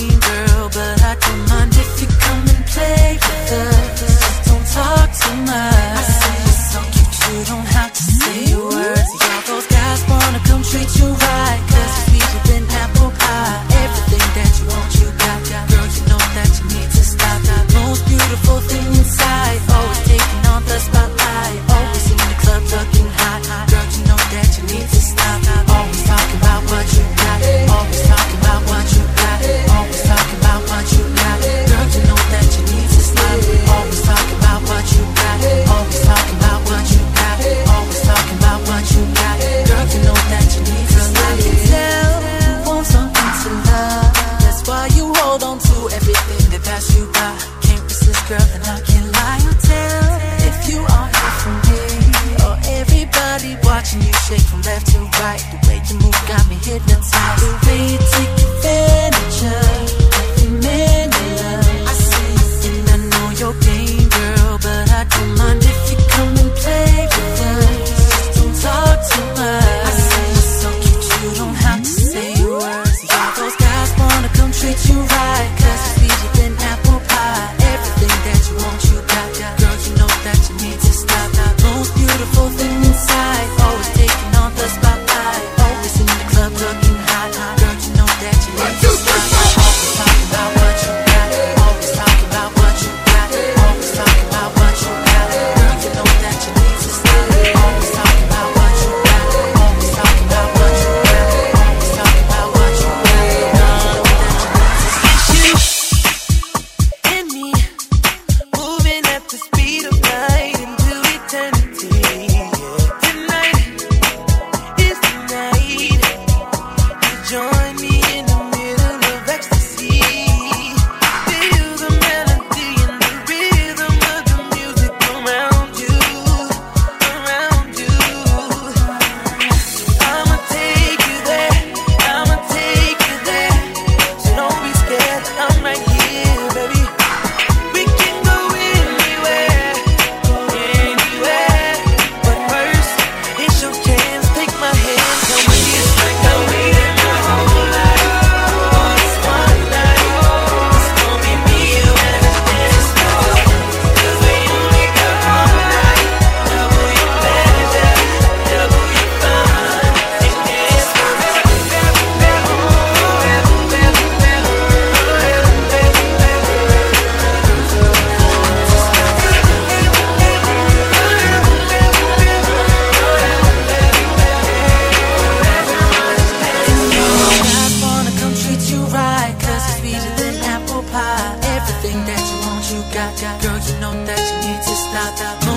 game, girl, but I don't mind if you come and play with us. Just don't talk too much. I say you're so cute, you don't have to say a word. See, all those guys wanna come treat you right, 'cause you're sweeter than apple pie. Everything that you want, you got. Girl, you know that you need to stop. Most beautiful thing inside, always taking on the spotlight. Always in the club looking hot. Girl, you know that you need to stop. Always talking about what you got. Always talking about what you got. Always talking about what you got. Girl, you know that you need to stop. Always talking about what you got. Always talking about what you got. Always talking about what you got. Girl, you know that you need to stop. I can tell you want something to love. That's why you hold on to everything that passed you by. Can't resist, girl, and I can't lie. I'll tell if you are here for me, or everybody watching you shake from left to right. The way you move got me hypnotized. The way you take advantage of every man you love. I see, and I know your game, girl, but I don't mind if you come and play with us. Just don't talk too much. I see, you're so cute, you don't have to say a word. See, all those guys wanna come treat you right, 'cause you're sweeter than apple pie. Everything that you want, you got. Girl, you know that you need to stop. Most beautiful thing inside, always taking on the spotlight. Always in the club looking hot. Girl, you know that you need to stop. Always talking about what you got. Always talking about what you got. Always talking about what you got. Girl, you know that you need to stop. Always talking about what you got. Always talking about what you got. Always talking about what you got. Girl, you know that you need to stop. You and me, moving at the speed of light into eternity. Tonight is the night. You join me in the middle of ecstasy. Feel the melody and the rhythm of the music around you, around you. I'ma take you there, I'ma take you there. So don't be scared, I'm right here, baby. We can go anywhere, anywhere. But first, it's your chance. Take my hand, come with me. Come with me my whole life. On this one night, it's gonna be me, you, and the dance floor. 'Cause we only got one night. Double your pleasure, double your fun. And dance Guys wanna come treat you right, 'cause you're sweeter than apple pie. Everything that you want, you got. Girl, you know that you need to stop.